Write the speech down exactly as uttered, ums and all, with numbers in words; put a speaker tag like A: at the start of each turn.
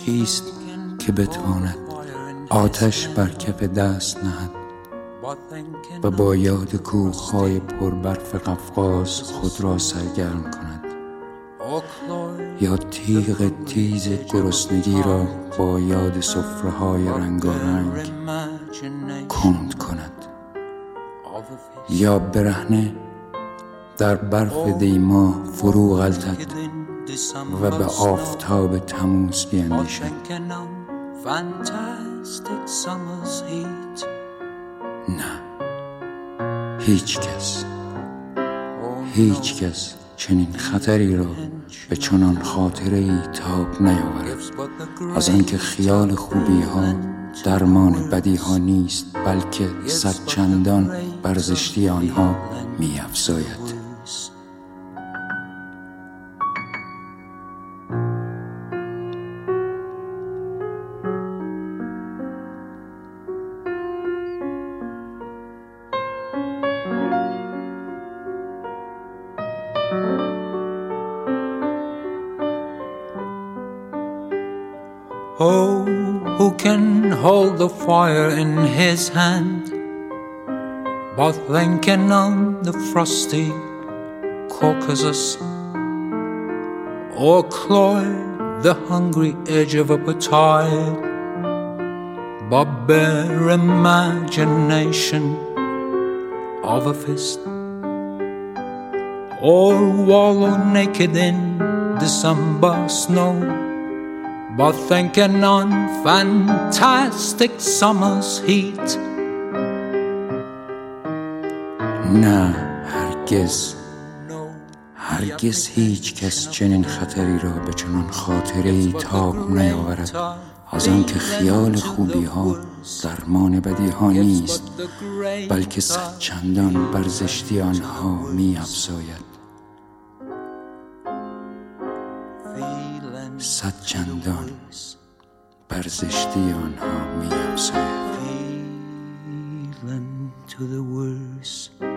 A: کیست که بتواند آتش بر کف دست نهد و با یاد کوه‌های پربرف قفقاز خود را سرگرم کند، یا تیغ تیز گرسنگی را با یاد سفره‌های رنگارنگ کند کند، یا برهنه در برف دیما فرو غلطد و به آفتاب تموز بیندیشد. نه، هیچ کس هیچ کس چنین خطری را به چنان خاطره ای تاب نیاورد، از آنکه خیال خوبی ها درمان بدی ها نیست، بلکه صد چندان بر زشتی آنها می افزاید.
B: Oh, who can hold the fire in his hand, but then can on the frosty Caucasus, or cloy the hungry edge of a petite, but bare imagination of a fist, or wallow naked in December snow, but thinking on fantastic summer's heat.
A: نه، هرگز هرگز هیچ کس چنین خطری را به چنان خاطره‌ای تاب نیاورد، از آنکه خیال خوبی ها درمان بدی ها نیست، بلکه صد چندان بر زشتی آنها می افزاید. صد چندان بر زشتی آنها می افزاید.
B: Feeling to the worst